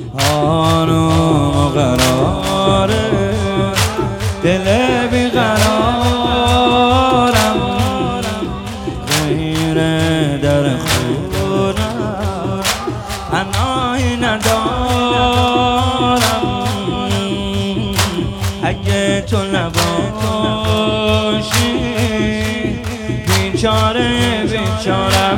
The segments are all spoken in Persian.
آروم و قراره دل بیقرارم غیر در خونم پناهی ندارم اگه تو نباشی بیچاره بیچارم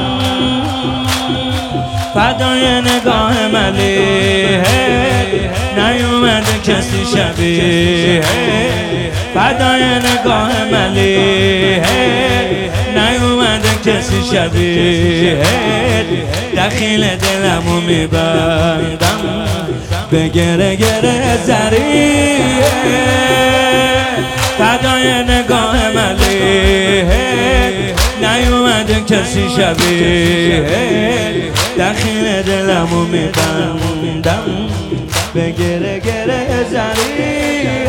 فدای نگاه ملیحه نیومده کسی شبیه فدای نگاه ملیحه نیومده کسی شبیه دخیل دلمو میبندم به گره گره زریه فدای نگاه ملیحه نیومده کسی شبیه دخیل دلمو میبندم به گره گره زریه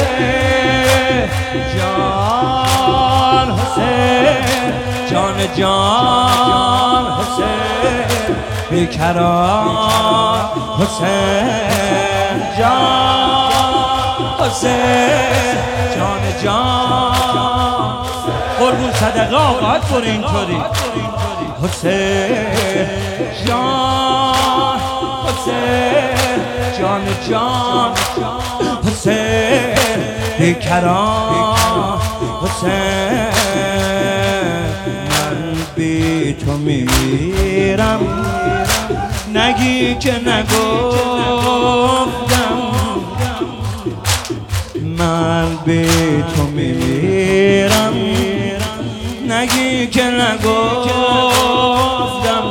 جان حسین جان جان حسین بیقرار حسین جان حسین جان جان قربون صدقه آقات پر اینطوری حسین جان حسین جان جان حسین بیقرار حسین من بی تو میرم نگی که نگفتم من بی تو میرم نگی که نگفتم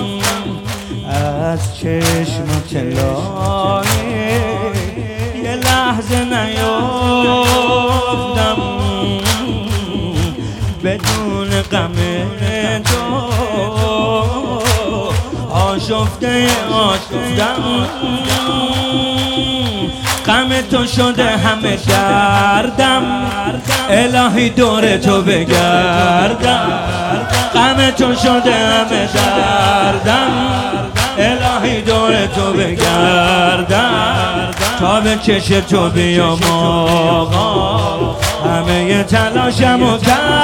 از چشمت لایه یه لحظه نیفتم بدون غم تو آشفته آشفتم غم تو شده همه دردم الهی دور تو بگردم غم تو شده همه دردم الهی دور تو بگردم تا به چش تو بیام آقا همه تلاشمو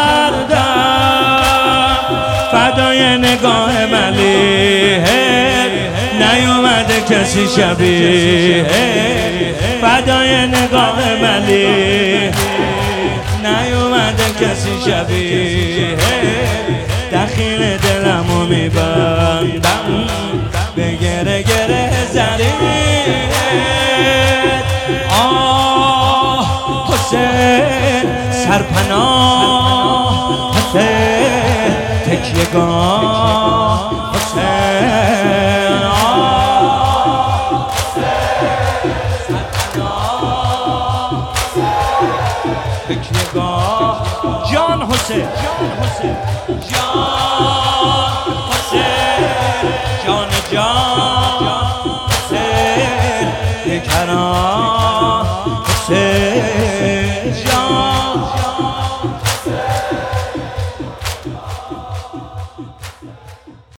کردم فدای نگاه ملیحه نیومده کسی شبیه فدای نگاه ملیحه نیومده کسی شبیه دخیل دلمو میبندم به گره گره زریه آه حسین سرپناه حسین تکیه‌گاه حسین آه سرپناه تکیه‌گاه جان حسین جان حسین جان حسین جان جان حسین بیقرار